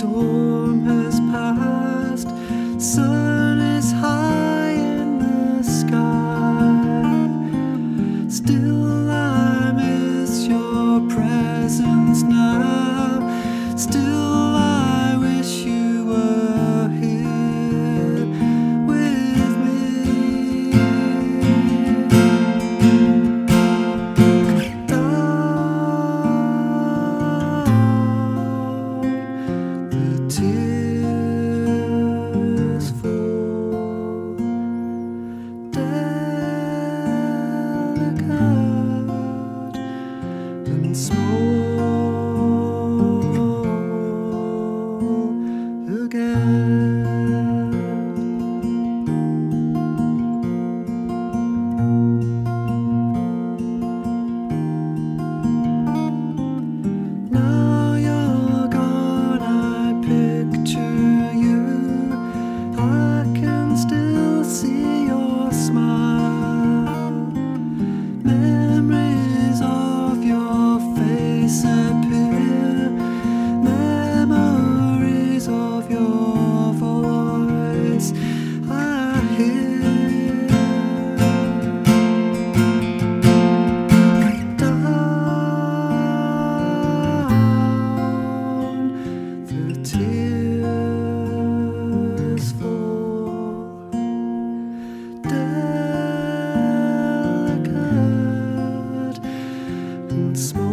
storm has passed, sun is high in the sky. Still I miss your presence now. Still I wish you were here with me. Down the tears fall, delicate and small again. Now you're gone, I picture you. I can still see your smile. Memories of your face appear. Memories of your voice I hear. Down the tears fall, delicate and small.